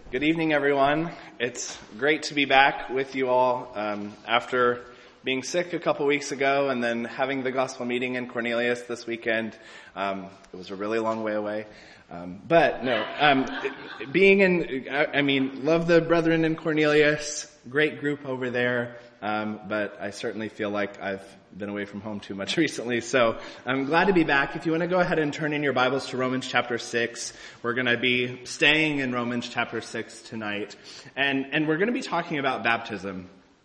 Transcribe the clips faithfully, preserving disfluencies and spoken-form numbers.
Good evening, everyone. It's great to be back with you all um, after being sick a couple weeks ago and then having the gospel meeting in Cornelius this weekend. Um, it was a really long way away. Um, but no, um, being in, I, I mean, love the brethren in Cornelius, great group over there. Um, but I certainly feel like I've been away from home too much recently. So I'm glad to be back. If you want to go ahead and turn in your Bibles to Romans chapter six, we're going to be staying in Romans chapter six tonight. And, and we're going to be talking about baptism.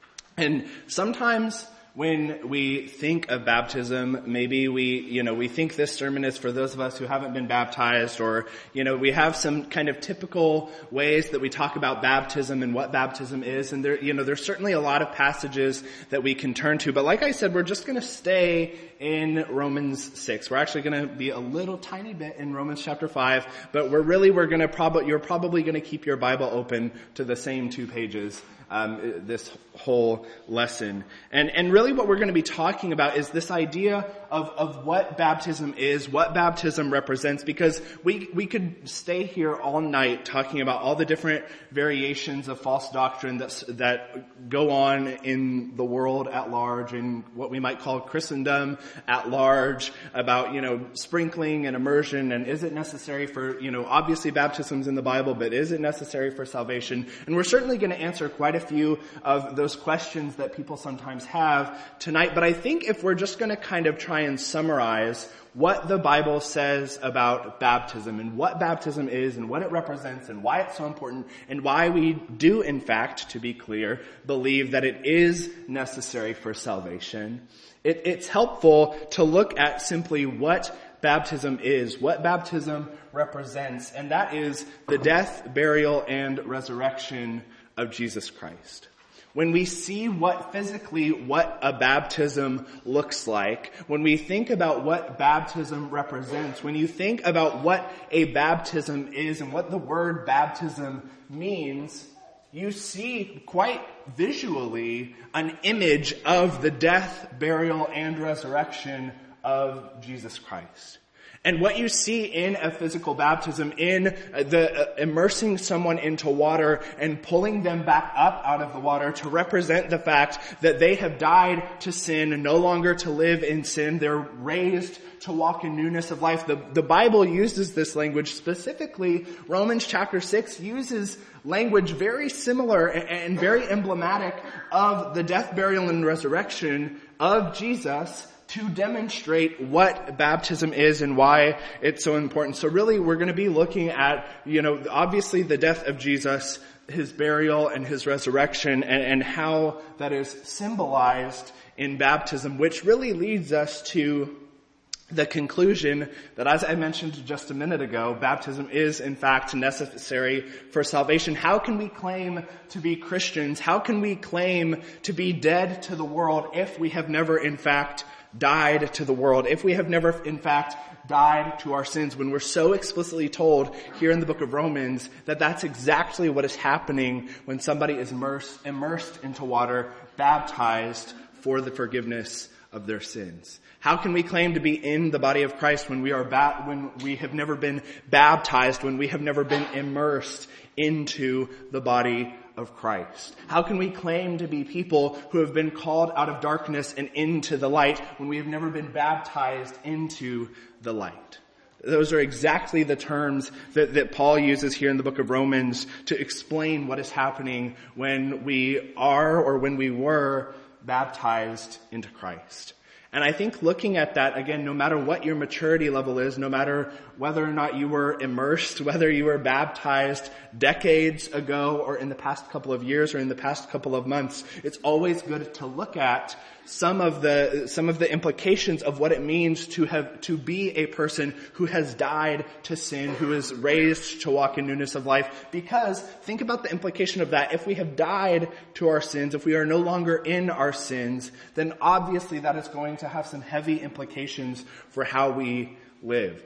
And sometimes when we think of baptism, maybe we, you know, we think this sermon is for those of us who haven't been baptized, or, you know, we have some kind of typical ways that we talk about baptism and what baptism is. And there, you know, there's certainly a lot of passages that we can turn to. But like I said, we're just going to stay in Romans six. We're actually going to be a little tiny bit in Romans chapter five, but we're really, we're going to probably, you're probably going to keep your Bible open to the same two pages. Um, this whole lesson. And, and really what we're going to be talking about is this idea of, of what baptism is, what baptism represents, because we, we could stay here all night talking about all the different variations of false doctrine that's, that go on in the world at large, in what we might call Christendom at large, about, you know, sprinkling and immersion, and is it necessary for, you know, obviously baptism's in the Bible, but is it necessary for salvation? And we're certainly going to answer quite a few of those questions that people sometimes have tonight. But I think if we're just going to kind of try and summarize what the Bible says about baptism and what baptism is and what it represents and why it's so important and why we do, in fact, to be clear, believe that it is necessary for salvation, it, it's helpful to look at simply what baptism is, what baptism represents, and that is the death, burial, and resurrection of Jesus Christ. When we see what physically what a baptism looks like, when we think about what baptism represents, when you think about what a baptism is and what the word baptism means, you see quite visually an image of the death, burial, and resurrection of Jesus Christ. And what you see in a physical baptism, in the uh, immersing someone into water and pulling them back up out of the water to represent the fact that they have died to sin, no longer to live in sin, they're raised to walk in newness of life. The, the Bible uses this language specifically. Romans chapter six uses language very similar and, and very emblematic of the death, burial, and resurrection of Jesus, to demonstrate what baptism is and why it's so important. So really, we're going to be looking at, you know, obviously the death of Jesus, his burial and his resurrection, and, and how that is symbolized in baptism, which really leads us to the conclusion that, as I mentioned just a minute ago, baptism is in fact necessary for salvation. How can we claim to be Christians? How can we claim to be dead to the world if we have never in fact died to the world, if we have never in fact died to our sins, when we're so explicitly told here in the book of Romans that that's exactly what is happening when somebody is immersed, immersed into water, baptized for the forgiveness of their sins? How can we claim to be in the body of Christ when we are ba- when we have never been baptized, when we have never been immersed into the body of Christ? How can we claim to be people who have been called out of darkness and into the light when we have never been baptized into the light? Those are exactly the terms that, that Paul uses here in the book of Romans to explain what is happening when we are or when we were baptized into Christ. And I think looking at that, again, no matter what your maturity level is, no matter whether or not you were immersed, whether you were baptized decades ago or in the past couple of years or in the past couple of months, it's always good to look at some of the some of the implications of what it means to have to be a person who has died to sin, who is raised to walk in newness of life. Because think about the implication of that. If we have died to our sins, if we are no longer in our sins, then obviously that is going to have some heavy implications for how we live.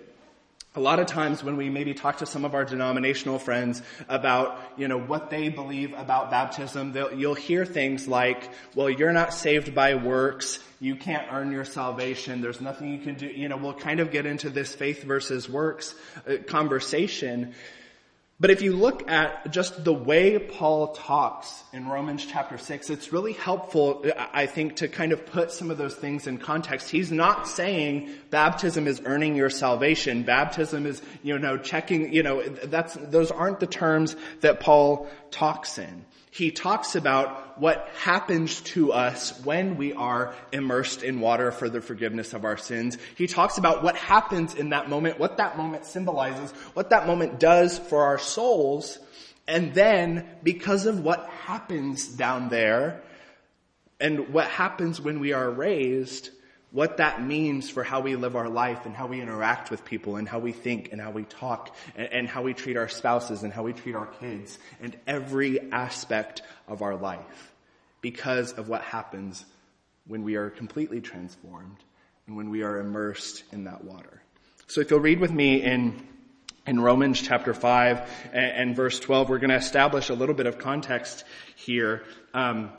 A lot of times when we maybe talk to some of our denominational friends about, you know, what they believe about baptism, you'll hear things like, well, you're not saved by works. You can't earn your salvation. There's nothing you can do. You know, we'll kind of get into this faith versus works uh, conversation. But if you look at just the way Paul talks in Romans chapter six, it's really helpful, I think, to kind of put some of those things in context. He's not saying baptism is earning your salvation. Baptism is, you know, checking, you know, that's, those aren't the terms that Paul talks in. He talks about what happens to us when we are immersed in water for the forgiveness of our sins. He talks about what happens in that moment, what that moment symbolizes, what that moment does for our souls. And then, because of what happens down there and what happens when we are raised, what that means for how we live our life and how we interact with people and how we think and how we talk and, and how we treat our spouses and how we treat our kids and every aspect of our life, because of what happens when we are completely transformed and when we are immersed in that water. So if you'll read with me in in Romans chapter five and, and verse twelve, we're going to establish a little bit of context here. Um,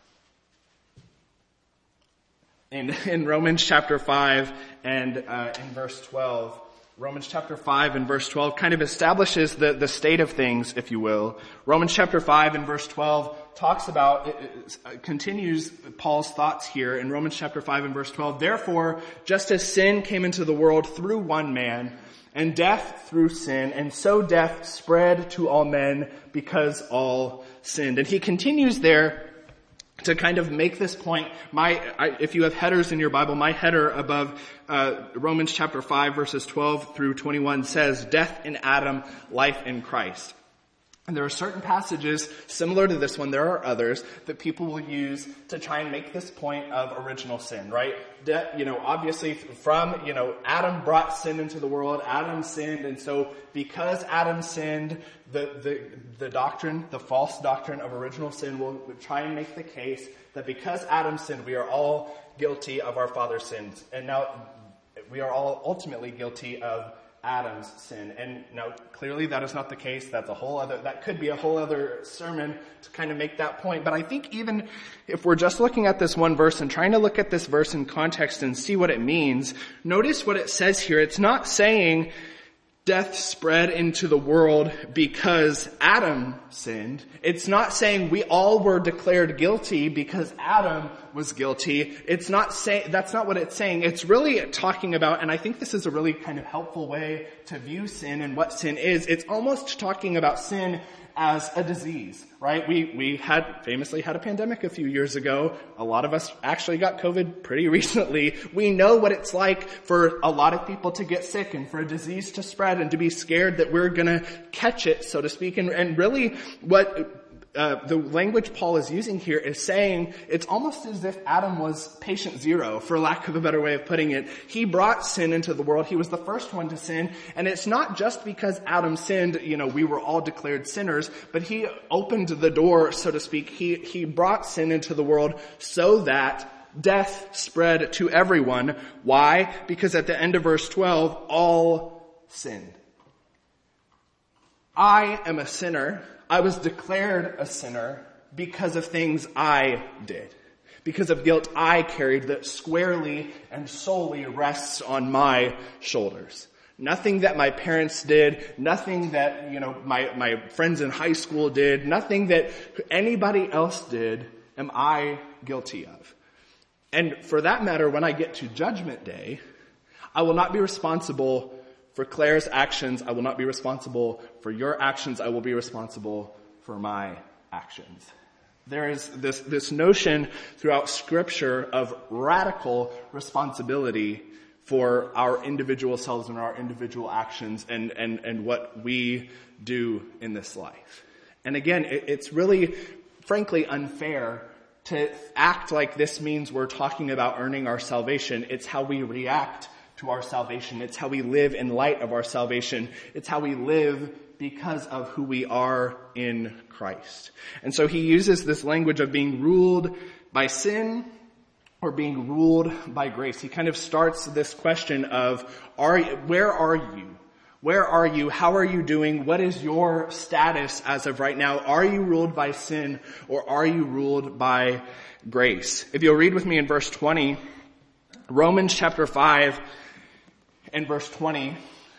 In, in Romans chapter five and uh, in verse twelve, Romans chapter five and verse twelve kind of establishes the, the state of things, if you will. Romans chapter five and verse twelve talks about, it, it continues Paul's thoughts here in Romans chapter five and verse twelve. Therefore, just as sin came into the world through one man, and death through sin, and so death spread to all men because all sinned. And he continues there to kind of make this point. My, I, if you have headers in your Bible, my header above uh, Romans chapter five verses twelve through twenty-one says, "Death in Adam, life in Christ." And there are certain passages similar to this one, there are others, that people will use to try and make this point of original sin, right? De- you know, obviously from, you know, Adam brought sin into the world, Adam sinned, and so because Adam sinned, the, the, the doctrine, the false doctrine of original sin will try and make the case that because Adam sinned, we are all guilty of our father's sins. And now we are all ultimately guilty of Adam's sin. And now clearly that is not the case. That's a whole other, that could be a whole other sermon to kind of make that point. But I think even if we're just looking at this one verse and trying to look at this verse in context and see what it means, notice what it says here. It's not saying death spread into the world because Adam sinned. It's not saying we all were declared guilty because Adam was guilty. It's not saying, that's not what it's saying. It's really talking about, and I think this is a really kind of helpful way to view sin and what sin is. It's almost talking about sin as a disease, right? We, we had famously had a pandemic a few years ago. A lot of us actually got COVID pretty recently. We know what it's like for a lot of people to get sick and for a disease to spread and to be scared that we're gonna catch it, so to speak. And, and really what Uh, the language Paul is using here is saying it's almost as if Adam was patient zero, for lack of a better way of putting it. He brought sin into the world. He was the first one to sin. And it's not just because Adam sinned, you know, we were all declared sinners, but he opened the door, so to speak. He, he brought sin into the world so that death spread to everyone. Why? Because at the end of verse twelve, all sinned. I am a sinner. I was declared a sinner because of things I did, because of guilt I carried that squarely and solely rests on my shoulders. Nothing that my parents did, nothing that, you know, my, my friends in high school did, nothing that anybody else did am I guilty of. And for that matter, when I get to Judgment Day, I will not be responsible for Claire's actions. I will not be responsible for your actions. I will be responsible for my actions. There is this, this notion throughout Scripture of radical responsibility for our individual selves and our individual actions and, and, and what we do in this life. And again, it, it's really, frankly, unfair to act like this means we're talking about earning our salvation. It's how we react to our salvation. It's how we live in light of our salvation. It's how we live because of who we are in Christ. And so he uses this language of being ruled by sin or being ruled by grace. He kind of starts this question of, are, where are you? Where are you? How are you doing? What is your status as of right now? Are you ruled by sin or are you ruled by grace? If you'll read with me in verse twenty, Romans chapter five and verse twenty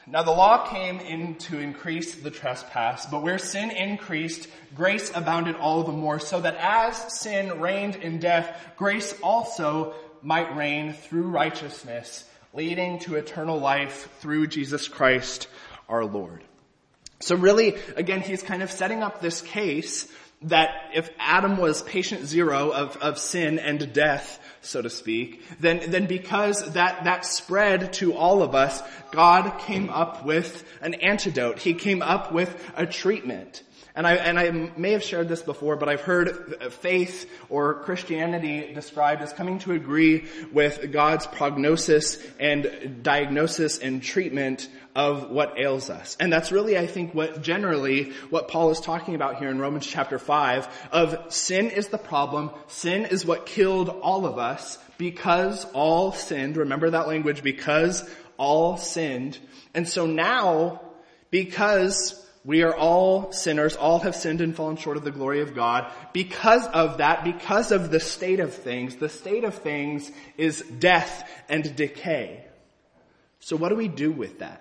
Now the law came in to increase the trespass, but where sin increased, grace abounded all the more, so that as sin reigned in death, grace also might reign through righteousness, leading to eternal life through Jesus Christ our Lord. So really, again, he's kind of setting up this case that if Adam was patient zero of, of sin and death, so to speak, then, then because that, that spread to all of us, God came up with an antidote. He came up with a treatment. And I, and I may have shared this before, but I've heard faith or Christianity described as coming to agree with God's prognosis and diagnosis and treatment of what ails us. And that's really, I think, what generally what Paul is talking about here in Romans chapter five of sin is the problem. Sin is what killed all of us because all sinned. Remember that language, because all sinned. And so now, because we are all sinners, all have sinned and fallen short of the glory of God. Because of that, because of the state of things, the state of things is death and decay. So what do we do with that?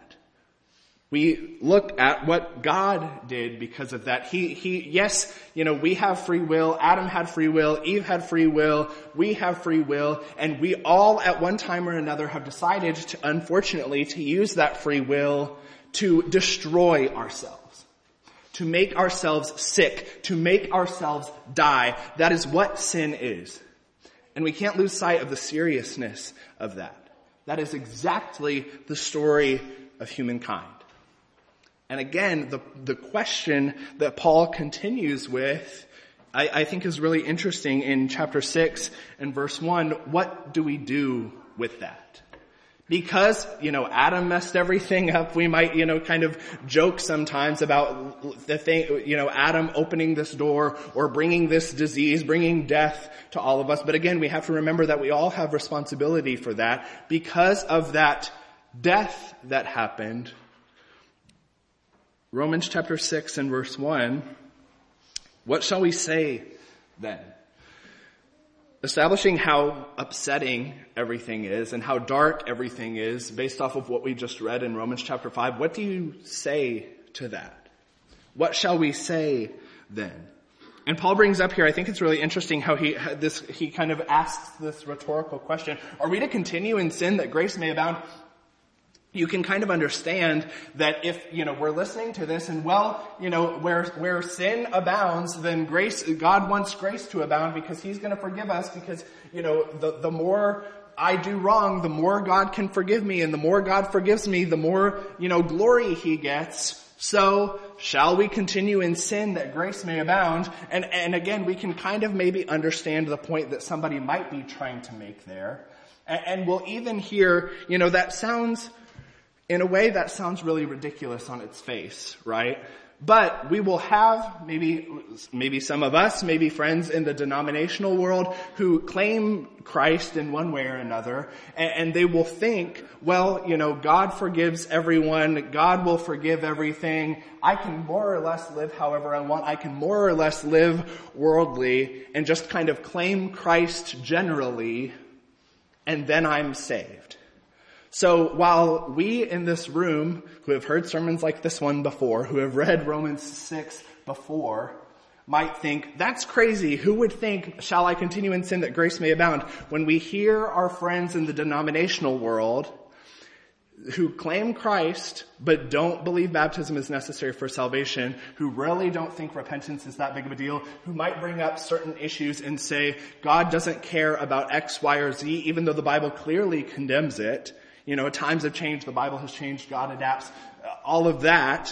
We look at what God did because of that. He, he, yes, you know, we have free will. Adam had free will. Eve had free will. We have free will. And we all at one time or another have decided to, unfortunately, to use that free will to destroy ourselves, to make ourselves sick, to make ourselves die. That is what sin is. And we can't lose sight of the seriousness of that. That is exactly the story of humankind. And again, the, the question that Paul continues with, I, I think is really interesting in chapter six and verse one. What do we do with that? Because, you know, Adam messed everything up. We might, you know, kind of joke sometimes about the thing, you know, Adam opening this door or bringing this disease, bringing death to all of us. But again, we have to remember that we all have responsibility for that. Because of that death that happened, Romans chapter six and verse one, what shall we say then? Establishing how upsetting everything is and how dark everything is based off of what we just read in Romans chapter five, what do you say to that? What shall we say then? And Paul brings up here, I think it's really interesting how he this he kind of asks this rhetorical question. Are we to continue in sin that grace may abound? You can kind of understand that if, you know, we're listening to this and, well, you know, where, where sin abounds, then grace, God wants grace to abound because he's going to forgive us because, you know, the, the more I do wrong, the more God can forgive me, and the more God forgives me, the more, you know, glory he gets. So shall we continue in sin that grace may abound? And, and again, we can kind of maybe understand the point that somebody might be trying to make there. And, and we'll even hear, you know, that sounds, in a way, that sounds really ridiculous on its face, right? But we will have maybe, maybe some of us, maybe friends in the denominational world who claim Christ in one way or another, and, and they will think, well, you know, God forgives everyone, God will forgive everything, I can more or less live however I want, I can more or less live worldly, and just kind of claim Christ generally, and then I'm saved. So while we in this room who have heard sermons like this one before, who have read Romans six before, might think, that's crazy. Who would think, shall I continue in sin that grace may abound? When we hear our friends in the denominational world who claim Christ but don't believe baptism is necessary for salvation, who really don't think repentance is that big of a deal, who might bring up certain issues and say, God doesn't care about X, Y, or Z, even though the Bible clearly condemns it. You know, times have changed, the Bible has changed, God adapts, all of that.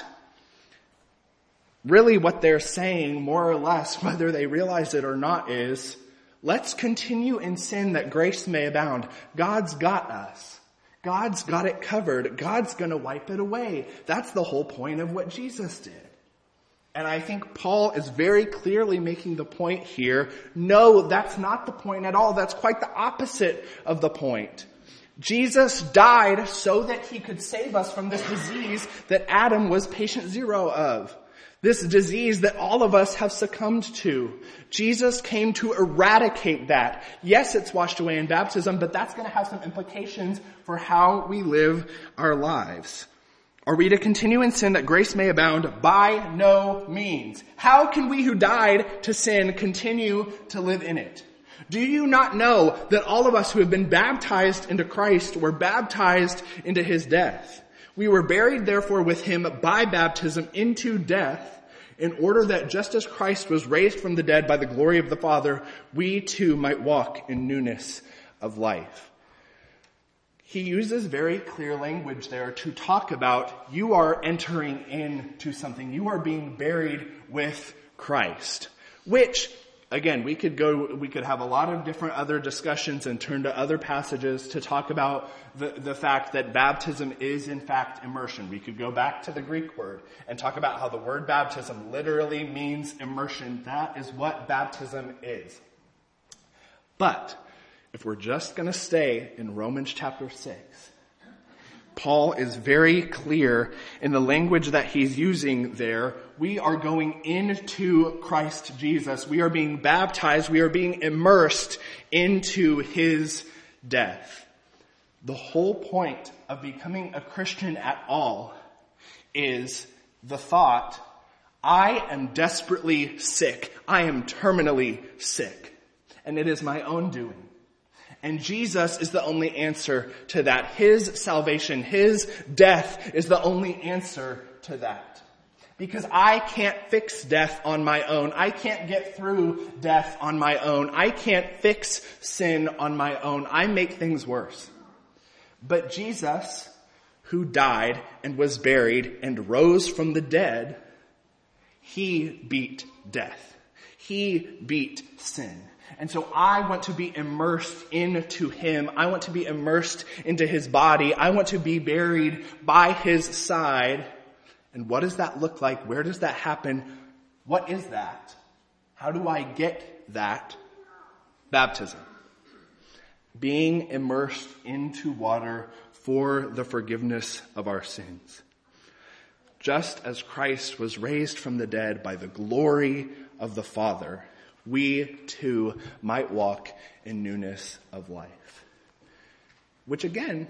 Really what they're saying, more or less, whether they realize it or not, is, let's continue in sin that grace may abound. God's got us. God's got it covered. God's going to wipe it away. That's the whole point of what Jesus did. And I think Paul is very clearly making the point here, no, that's not the point at all. That's quite the opposite of the point. Jesus died so that he could save us from this disease that Adam was patient zero of. This disease that all of us have succumbed to. Jesus came to eradicate that. Yes, it's washed away in baptism, but that's going to have some implications for how we live our lives. Are we to continue in sin that grace may abound? By no means. How can we who died to sin continue to live in it? Do you not know that all of us who have been baptized into Christ were baptized into his death? We were buried therefore with him by baptism into death, in order that just as Christ was raised from the dead by the glory of the Father, we too might walk in newness of life. He uses very clear language there to talk about you are entering into something. You are being buried with Christ, which, again, we could go, we could have a lot of different other discussions and turn to other passages to talk about the, the fact that baptism is in fact immersion. We could go back to the Greek word and talk about how the word baptism literally means immersion. That is what baptism is. But if we're just going to stay in Romans chapter six, Paul is very clear in the language that he's using there. We are going into Christ Jesus. We are being baptized. We are being immersed into his death. The whole point of becoming a Christian at all is the thought, I am desperately sick. I am terminally sick. And it is my own doing. And Jesus is the only answer to that. His salvation, his death is the only answer to that. Because I can't fix death on my own. I can't get through death on my own. I can't fix sin on my own. I make things worse. But Jesus, who died and was buried and rose from the dead, he beat death. He beat sin. And so I want to be immersed into him. I want to be immersed into his body. I want to be buried by his side. And what does that look like? Where does that happen? What is that? How do I get that? Baptism. Being immersed into water for the forgiveness of our sins. Just as Christ was raised from the dead by the glory of the Father, we too might walk in newness of life. Which again,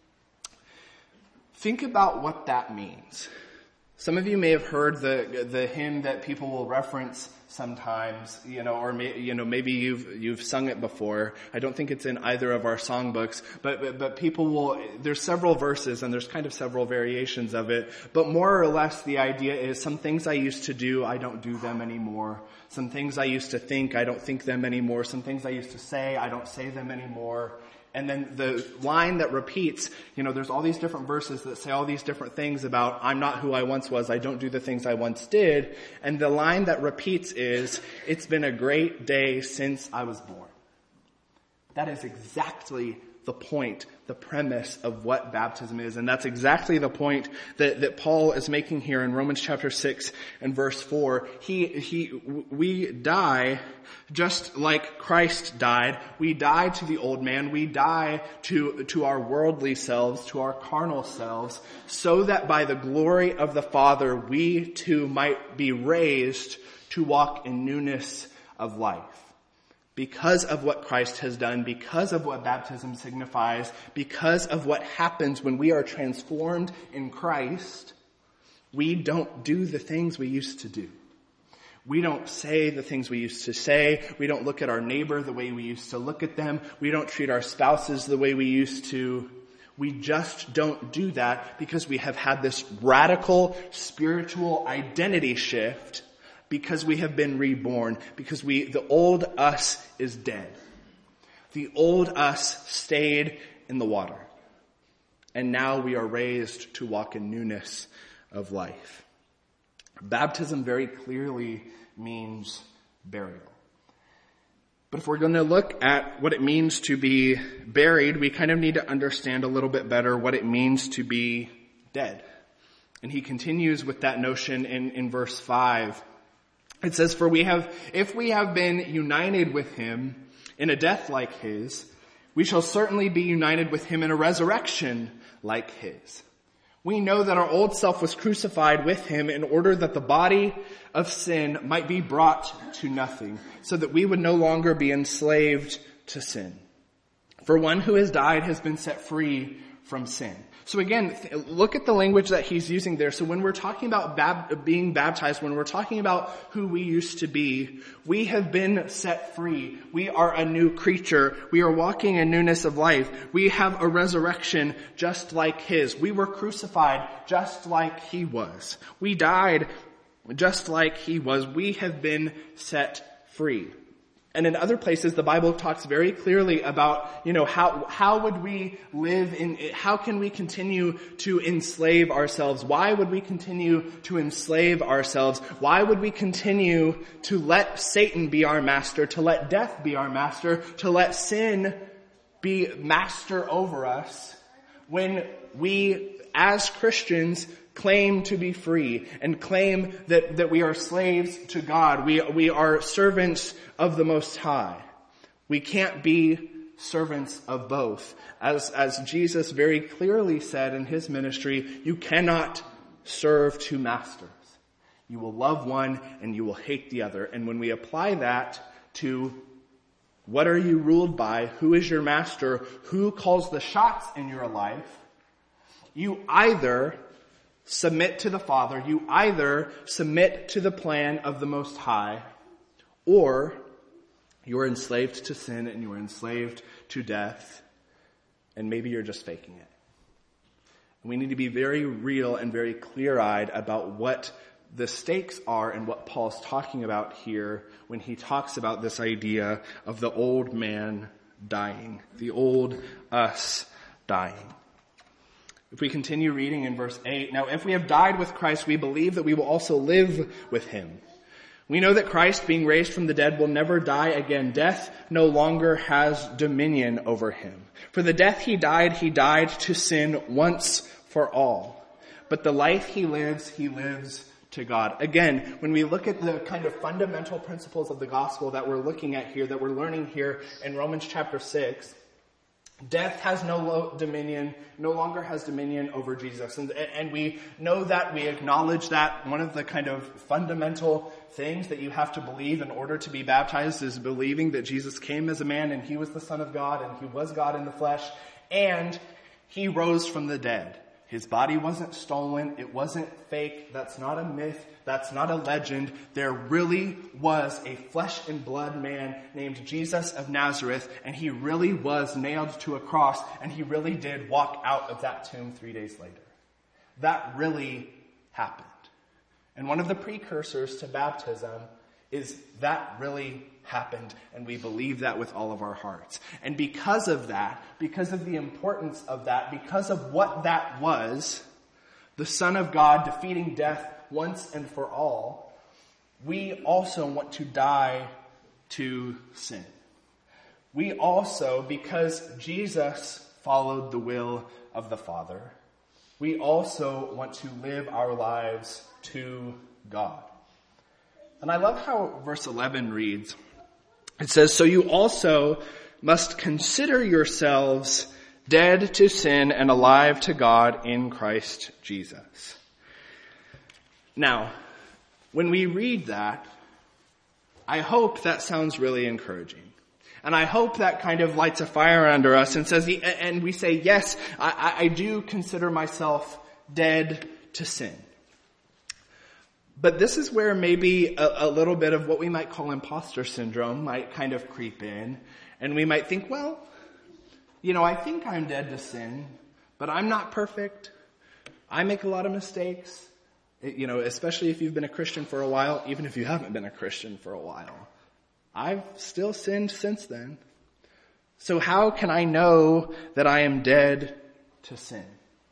think about what that means. Some of you may have heard the the hymn that people will reference sometimes, you know, or may, you know, maybe you've you've sung it before. I don't think it's in either of our songbooks, but, but but people will. There's several verses and there's kind of several variations of it. But more or less, the idea is some things I used to do, I don't do them anymore. Some things I used to think, I don't think them anymore. Some things I used to say, I don't say them anymore. And then the line that repeats, you know, there's all these different verses that say all these different things about I'm not who I once was, I don't do the things I once did. And the line that repeats is, it's been a great day since I was born. That is exactly the point, the premise of what baptism is. And that's exactly the point that, that Paul is making here in Romans chapter six and verse four. He, he, we die just like Christ died. We die to the old man. We die to, to our worldly selves, to our carnal selves, so that by the glory of the Father, we too might be raised to walk in newness of life. Because of what Christ has done, because of what baptism signifies, because of what happens when we are transformed in Christ, we don't do the things we used to do. We don't say the things we used to say. We don't look at our neighbor the way we used to look at them. We don't treat our spouses the way we used to. We just don't do that because we have had this radical spiritual identity shift. Because we have been reborn, because we, the old us is dead. The old us stayed in the water. And now we are raised to walk in newness of life. Baptism very clearly means burial. But if we're going to look at what it means to be buried, we kind of need to understand a little bit better what it means to be dead. And he continues with that notion in, in verse five. It says, for we have, if we have been united with him in a death like his, we shall certainly be united with him in a resurrection like his. We know that our old self was crucified with him in order that the body of sin might be brought to nothing, so that we would no longer be enslaved to sin. For one who has died has been set free from sin. So again, th- look at the language that he's using there. So when we're talking about bab- being baptized, when we're talking about who we used to be, we have been set free. We are a new creature. We are walking in newness of life. We have a resurrection just like his. We were crucified just like he was. We died just like he was. We have been set free. And in other places, the Bible talks very clearly about, you know, how, how would we live in, how can we continue to enslave ourselves? Why would we continue to enslave ourselves? Why would we continue to let Satan be our master, to let death be our master, to let sin be master over us when we, as Christians, claim to be free and claim that, that we are slaves to God. We, we are servants of the Most High. We can't be servants of both. As, as Jesus very clearly said in his ministry, you cannot serve two masters. You will love one and you will hate the other. And when we apply that to what are you ruled by, who is your master, who calls the shots in your life, you either submit to the Father, you either submit to the plan of the Most High, or you are enslaved to sin and you are enslaved to death, and maybe you're just faking it. We need to be very real and very clear-eyed about what the stakes are and what Paul's talking about here when he talks about this idea of the old man dying, the old us dying. If we continue reading in verse eight, now if we have died with Christ, we believe that we will also live with him. We know that Christ, being raised from the dead, will never die again. Death no longer has dominion over him. For the death he died, he died to sin once for all. But the life he lives, he lives to God. Again, when we look at the kind of fundamental principles of the gospel that we're looking at here, that we're learning here in Romans chapter six, death has no lo- dominion, no longer has dominion over Jesus. And, and we know that, we acknowledge that. One of the kind of fundamental things that you have to believe in order to be baptized is believing that Jesus came as a man and he was the Son of God and he was God in the flesh and he rose from the dead. His body wasn't stolen. It wasn't fake. That's not a myth. That's not a legend. There really was a flesh and blood man named Jesus of Nazareth, and he really was nailed to a cross, and he really did walk out of that tomb three days later. That really happened. And one of the precursors to baptism is that really happened, and we believe that with all of our hearts. And because of that, because of the importance of that, because of what that was, the Son of God defeating death once and for all, we also want to die to sin. We also, because Jesus followed the will of the Father, we also want to live our lives to God. And I love how verse eleven reads. It says, so you also must consider yourselves dead to sin and alive to God in Christ Jesus. Now, when we read that, I hope that sounds really encouraging. And I hope that kind of lights a fire under us and says, and we say, yes, I, I do consider myself dead to sin. But this is where maybe a, a little bit of what we might call imposter syndrome might kind of creep in. And we might think, well, you know, I think I'm dead to sin, but I'm not perfect. I make a lot of mistakes. It, you know, especially if you've been a Christian for a while, even if you haven't been a Christian for a while. I've still sinned since then. So how can I know that I am dead to sin?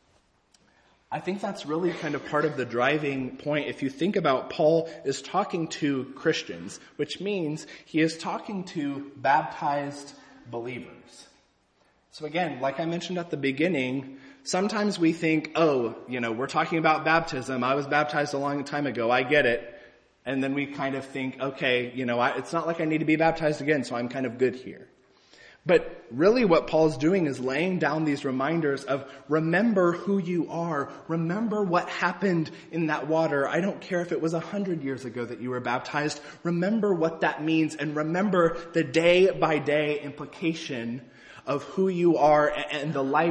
I think that's really kind of part of the driving point. If you think about, Paul is talking to Christians, which means he is talking to baptized believers. So again, like I mentioned at the beginning, sometimes we think, oh, you know, we're talking about baptism. I was baptized a long time ago. I get it. And then we kind of think, okay, you know, I, it's not like I need to be baptized again, so I'm kind of good here. But really what Paul's doing is laying down these reminders of remember who you are. Remember what happened in that water. I don't care if it was a hundred years ago that you were baptized. Remember what that means and remember the day by day implication of who you are and the life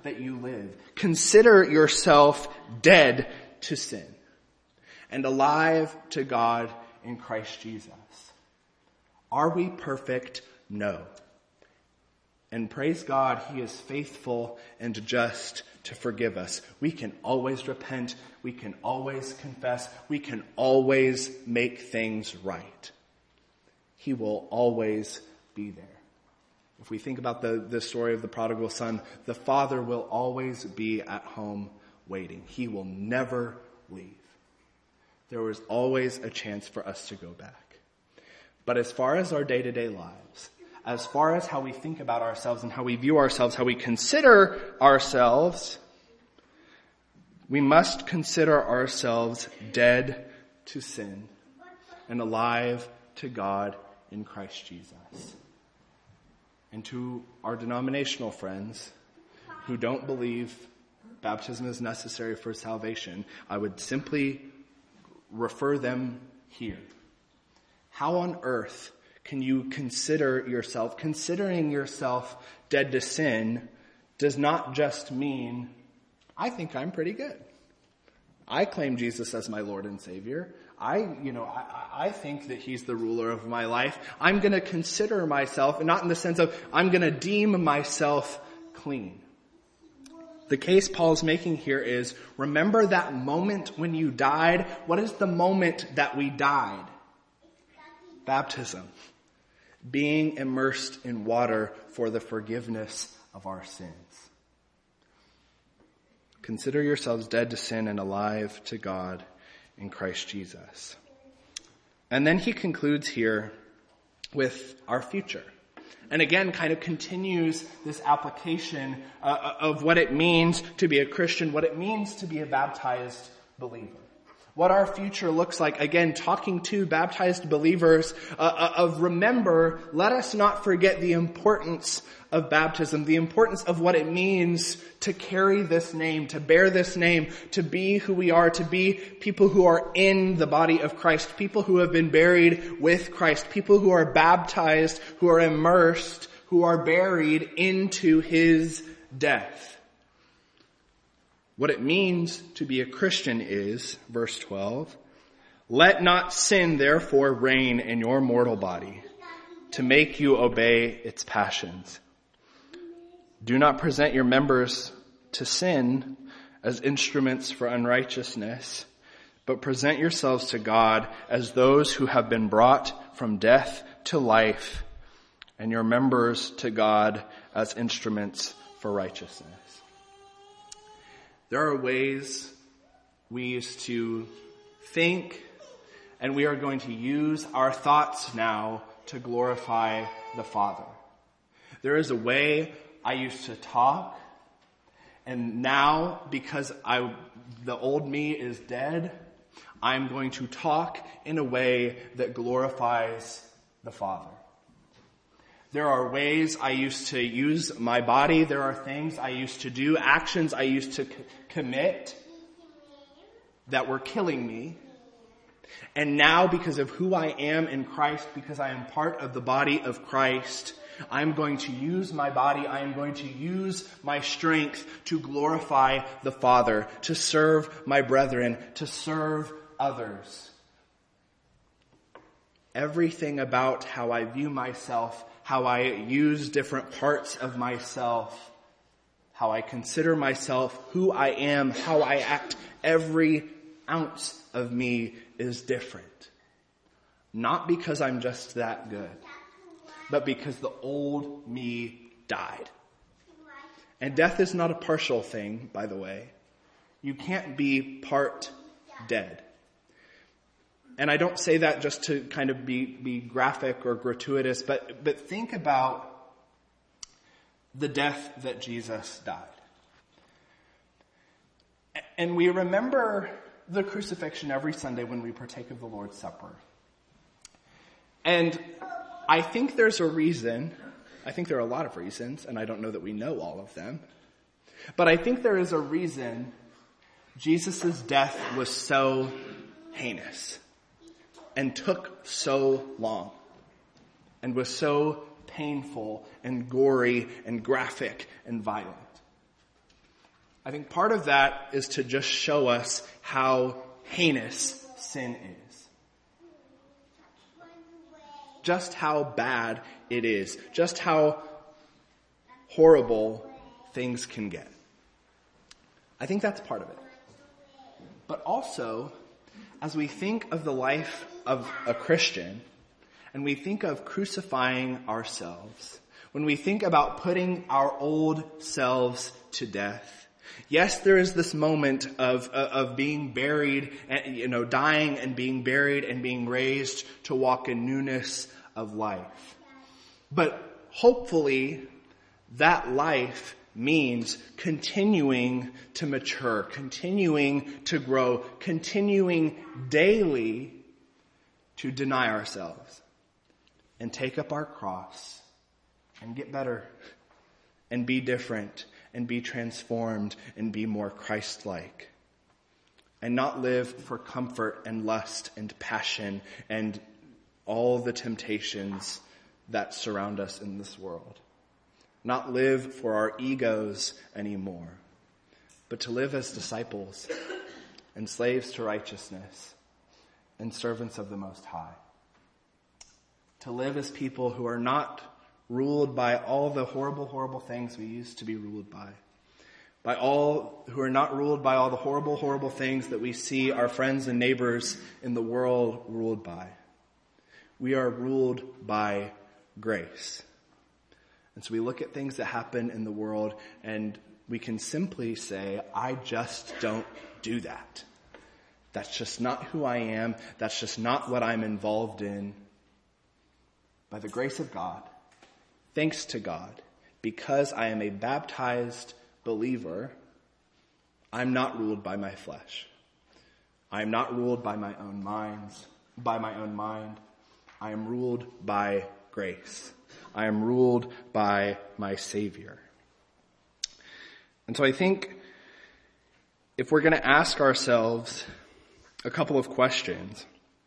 that you live. Consider yourself dead to sin and alive to God in Christ Jesus. Are we perfect? No. And praise God, he is faithful and just to forgive us. We can always repent. We can always confess. We can always make things right. He will always be there. If we think about the, the story of the prodigal son, the father will always be at home waiting. He will never leave. There is always a chance for us to go back. But as far as our day-to-day lives, as far as how we think about ourselves and how we view ourselves, how we consider ourselves, we must consider ourselves dead to sin and alive to God in Christ Jesus. And to our denominational friends who don't believe baptism is necessary for salvation, I would simply refer them here. How on earth can you consider yourself? Considering yourself dead to sin does not just mean, I think I'm pretty good. I claim Jesus as my Lord and Savior. I, you know, I, I think that he's the ruler of my life. I'm going to consider myself, not in the sense of I'm going to deem myself clean. The case Paul's making here is, remember that moment when you died? What is the moment that we died? Baptism. Being immersed in water for the forgiveness of our sins. Consider yourselves dead to sin and alive to God in Christ Jesus. And then he concludes here with our future. And again, kind of continues this application uh, of what it means to be a Christian, what it means to be a baptized believer. What our future looks like, again, talking to baptized believers uh, of remember, let us not forget the importance of baptism, the importance of what it means to carry this name, to bear this name, to be who we are, to be people who are in the body of Christ, people who have been buried with Christ, people who are baptized, who are immersed, who are buried into his death. What it means to be a Christian is, verse twelve, let not sin therefore reign in your mortal body to make you obey its passions. Do not present your members to sin as instruments for unrighteousness, but present yourselves to God as those who have been brought from death to life, and your members to God as instruments for righteousness. There are ways we used to think, and we are going to use our thoughts now to glorify the Father. There is a way I used to talk, and now, because I, the old me is dead, I'm going to talk in a way that glorifies the Father. There are ways I used to use my body. There are things I used to do, actions I used to c- commit that were killing me. And now, because of who I am in Christ, because I am part of the body of Christ, I'm going to use my body, I am going to use my strength to glorify the Father, to serve my brethren, to serve others. Everything about how I view myself, how I use different parts of myself, how I consider myself, who I am, how I act, every ounce of me is different. Not because I'm just that good, but because the old me died. And death is not a partial thing, by the way. You can't be part dead. And I don't say that just to kind of be, be graphic or gratuitous, but, but think about the death that Jesus died. And we remember the crucifixion every Sunday when we partake of the Lord's Supper. And I think there's a reason, I think there are a lot of reasons, and I don't know that we know all of them, but I think there is a reason Jesus' death was so heinous and took so long and was so painful and gory and graphic and violent. I think part of that is to just show us how heinous sin is. Just how bad it is. Just how horrible things can get. I think that's part of it. But also, as we think of the life of a Christian, and we think of crucifying ourselves, when we think about putting our old selves to death, yes, there is this moment of, of being buried, and, you know, dying and being buried and being raised to walk in newness of life. But hopefully, that life means continuing to mature, continuing to grow, continuing daily to deny ourselves and take up our cross and get better and be different and be transformed and be more Christ-like and not live for comfort and lust and passion and all the temptations that surround us in this world. Not live for our egos anymore, but to live as disciples and slaves to righteousness and servants of the Most High. To live as people who are not ruled by all the horrible, horrible things we used to be ruled by. By all who are not ruled by all the horrible, horrible things that we see our friends and neighbors in the world ruled by. We are ruled by grace. And so we look at things that happen in the world and we can simply say, I just don't do that. That's just not who I am. That's just not what I'm involved in. By the grace of God, thanks to God, because I am a baptized believer, I'm not ruled by my flesh. I am not ruled by my own minds, by my own mind. I am ruled by grace. I am ruled by my Savior. And so I think if we're going to ask ourselves a couple of questions,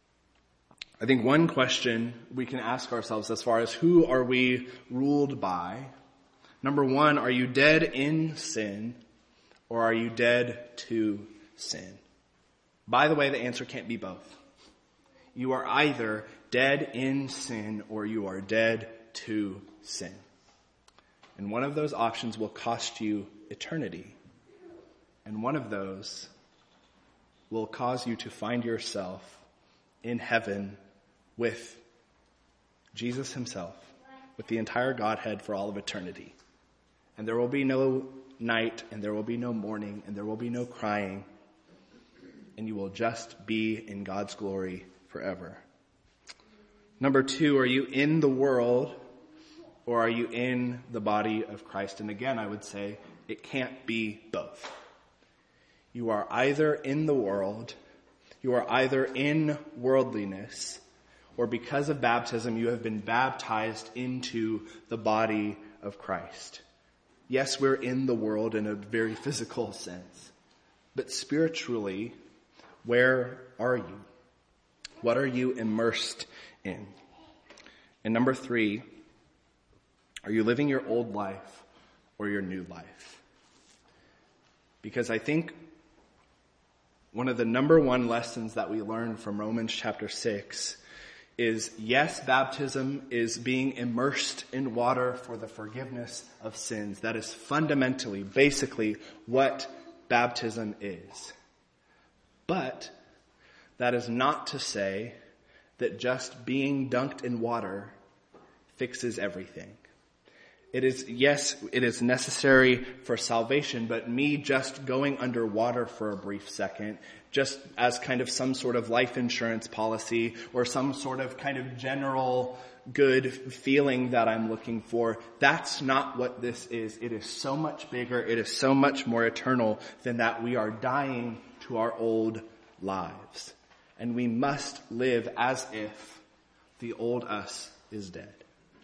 I think one question we can ask ourselves as far as who are we ruled by? Number one, are you dead in sin or are you dead to sin? By the way, the answer can't be both. You are either dead in sin or you are dead to sin. And one of those options will cost you eternity. And one of those will cause you to find yourself in heaven with Jesus himself, with the entire Godhead for all of eternity. And there will be no night, and there will be no morning, and there will be no crying. And you will just be in God's glory forever. Number two, are you in the world or are you in the body of Christ? And again, I would say it can't be both. You are either in the world, you are either in worldliness, or because of baptism, you have been baptized into the body of Christ. Yes, we're in the world in a very physical sense, but spiritually, where are you? What are you immersed in? And number three, are you living your old life or your new life? Because I think one of the number one lessons that we learn from Romans chapter six is, yes, baptism is being immersed in water for the forgiveness of sins. That is fundamentally, basically, what baptism is. But that is not to say that just being dunked in water fixes everything. It is, yes, it is necessary for salvation, but me just going underwater for a brief second, just as kind of some sort of life insurance policy or some sort of kind of general good feeling that I'm looking for, that's not what this is. It is so much bigger. It is so much more eternal than that. We are dying to our old lives. And we must live as if the old us is dead.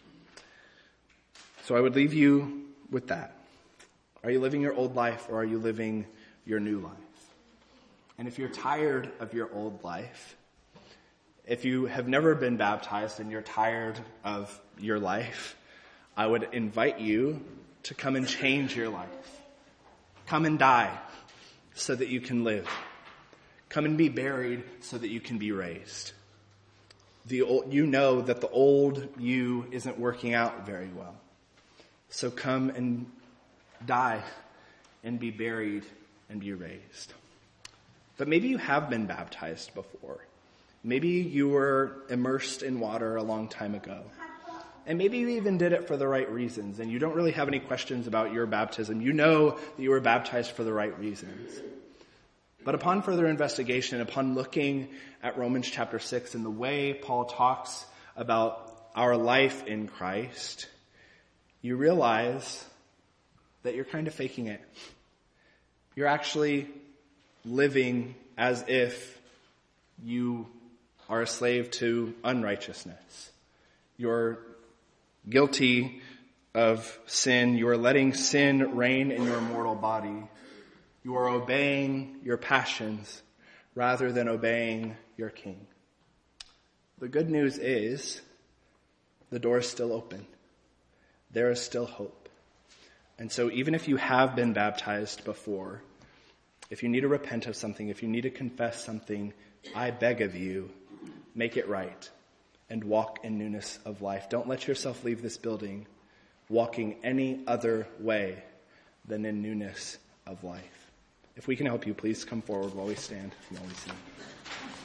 So I would leave you with that. Are you living your old life or are you living your new life? And if you're tired of your old life, if you have never been baptized and you're tired of your life, I would invite you to come and change your life. Come and die so that you can live. Come and be buried so that you can be raised. The old, you know that the old you isn't working out very well. So come and die and be buried and be raised. But maybe you have been baptized before. Maybe you were immersed in water a long time ago. And maybe you even did it for the right reasons, and you don't really have any questions about your baptism. You know that you were baptized for the right reasons. But upon further investigation, upon looking at Romans chapter six and the way Paul talks about our life in Christ, you realize that you're kind of faking it. You're actually living as if you are a slave to unrighteousness. You're guilty of sin. You are letting sin reign in your mortal body. You are obeying your passions rather than obeying your King. The good news is the door is still open. There is still hope. And so even if you have been baptized before, if you need to repent of something, if you need to confess something, I beg of you, make it right and walk in newness of life. Don't let yourself leave this building walking any other way than in newness of life. If we can help you, please come forward while we stand and while we sing.